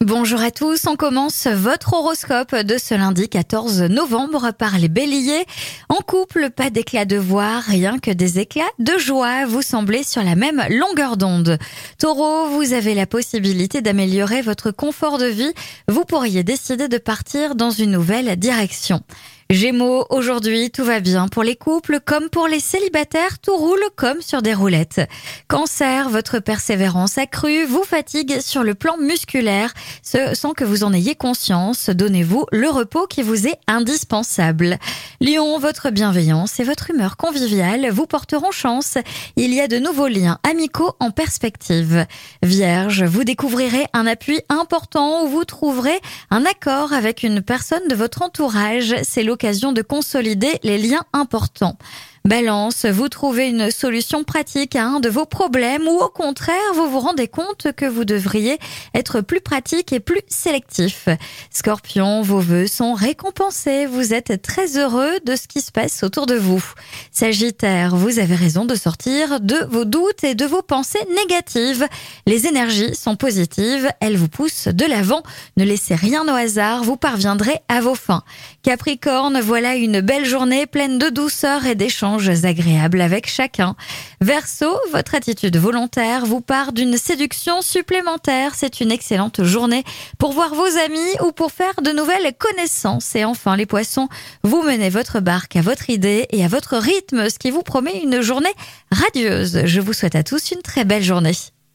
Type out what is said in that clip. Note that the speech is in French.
Bonjour à tous, on commence votre horoscope de ce lundi 14 novembre par les béliers. En couple, pas d'éclat de voix, rien que des éclats de joie, vous semblez sur la même longueur d'onde. Taureau, vous avez la possibilité d'améliorer votre confort de vie, vous pourriez décider de partir dans une nouvelle direction. Gémeaux, aujourd'hui tout va bien pour les couples comme pour les célibataires, tout roule comme sur des roulettes. Cancer, votre persévérance accrue vous fatigue sur le plan musculaire, sans que vous en ayez conscience, donnez-vous le repos qui vous est indispensable. Lion, votre bienveillance et votre humeur conviviale vous porteront chance, il y a de nouveaux liens amicaux en perspective. Vierge, vous découvrirez un appui important où vous trouverez un accord avec une personne de votre entourage, c'est l'occasion de consolider les liens importants. Balance, vous trouvez une solution pratique à un de vos problèmes ou au contraire, vous vous rendez compte que vous devriez être plus pratique et plus sélectif. Scorpion, vos vœux sont récompensés, vous êtes très heureux de ce qui se passe autour de vous. Sagittaire, vous avez raison de sortir de vos doutes et de vos pensées négatives. Les énergies sont positives, elles vous poussent de l'avant. Ne laissez rien au hasard, vous parviendrez à vos fins. Capricorne, voilà une belle journée pleine de douceur et d'échanges agréables avec chacun. Verseau, votre attitude volontaire vous part d'une séduction supplémentaire. C'est une excellente journée pour voir vos amis ou pour faire de nouvelles connaissances. Et enfin, les poissons, vous menez votre barque à votre idée et à votre rythme, ce qui vous promet une journée radieuse. Je vous souhaite à tous une très belle journée.